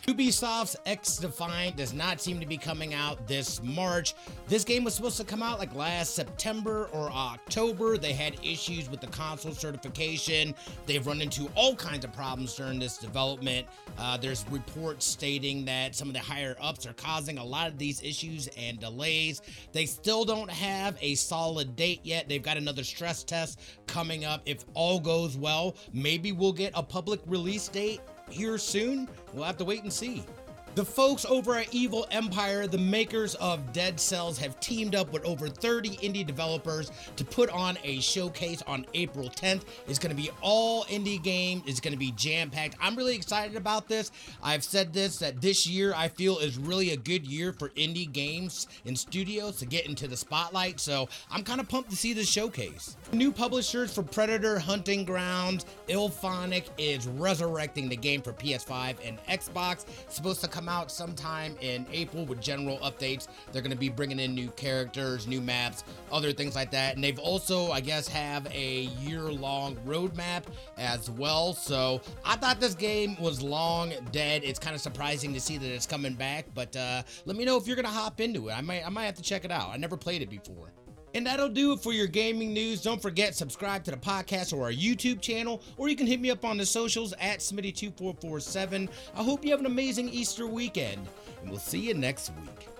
Ubisoft's X-Defiant does not seem to be coming out this March. This game was supposed to come out like last September or October. They had issues with the console certification. They've run into all kinds of problems during this development. There's reports stating that some of the higher ups are causing a lot of these issues and delays. They still don't have a solid date yet. They've got another stress test coming up. If all goes well, maybe we'll get a public release date here soon. We'll have to wait and see. The folks over at Evil Empire, the makers of Dead Cells, have teamed up with over 30 indie developers to put on a showcase on April 10th. It's going to be all indie games. It's going to be jam-packed. I'm really excited about this. I've said this, that this year I feel is really a good year for indie games and studios to get into the spotlight, so I'm kind of pumped to see this showcase. New publishers for Predator Hunting Grounds, IllFonic is resurrecting the game for PS5 and Xbox. It's supposed to come out sometime in April with general updates. They're going to be bringing in new characters, new maps, other things like that. And they've also, I guess, have a year-long roadmap as well. So I thought this game was long dead. It's kind of surprising to see that it's coming back, but let me know if you're going to hop into it. I might have to check it out. I never played it before. And that'll do it for your gaming news. Don't forget, subscribe to the podcast or our YouTube channel, or you can hit me up on the socials at Smitty2447. I hope you have an amazing Easter weekend, and we'll see you next week.